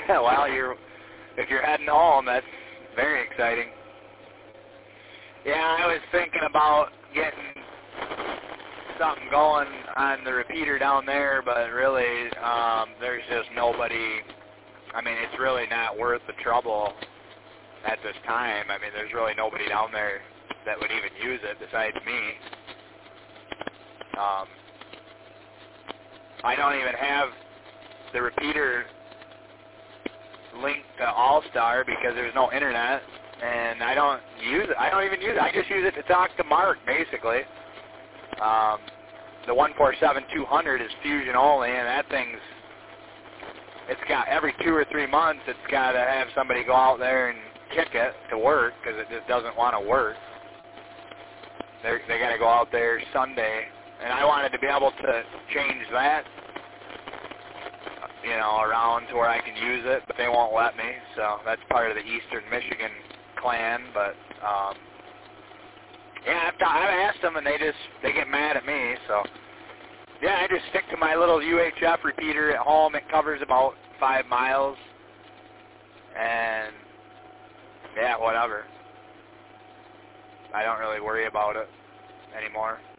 Well, if you're heading home, that's very exciting. Yeah, I was thinking about getting something going on the repeater down there, but really, there's just nobody. I mean, it's really not worth the trouble at this time. I mean, there's really nobody down there that would even use it besides me. I don't even have the repeater linked to All-Star because there's no internet, and I don't use it. I don't even use it. I just use it to talk to Mark, basically. The 147-200 is Fusion only, and that thing's, it's got every 2 or 3 months, it's got to have somebody go out there and kick it to work because it just doesn't want to work. They got to go out there Sunday, and I wanted to be able to change that, you know, around to where I can use it, but they won't let me. So that's part of the Eastern Michigan clan. But yeah, I've asked them, and they get mad at me. So yeah, I just stick to my little UHF repeater at home. It covers about 5 miles, and yeah, whatever. I don't really worry about it anymore.